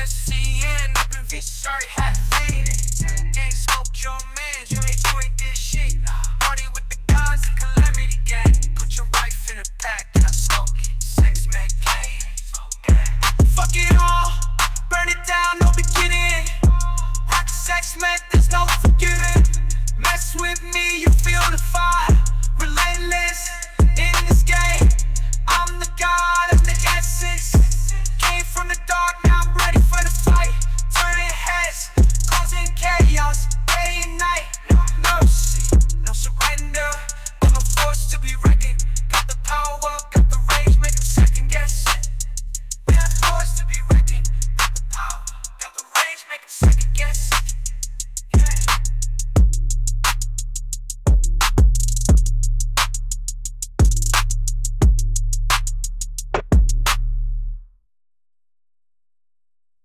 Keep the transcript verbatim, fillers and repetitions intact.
S C N, up in V, sorry, hat faded. Ain't smoked your mans, you ain't doing this shit. Party with the guys, calamity gang. Put your wife in a pack, and I smoke it. Sex man play.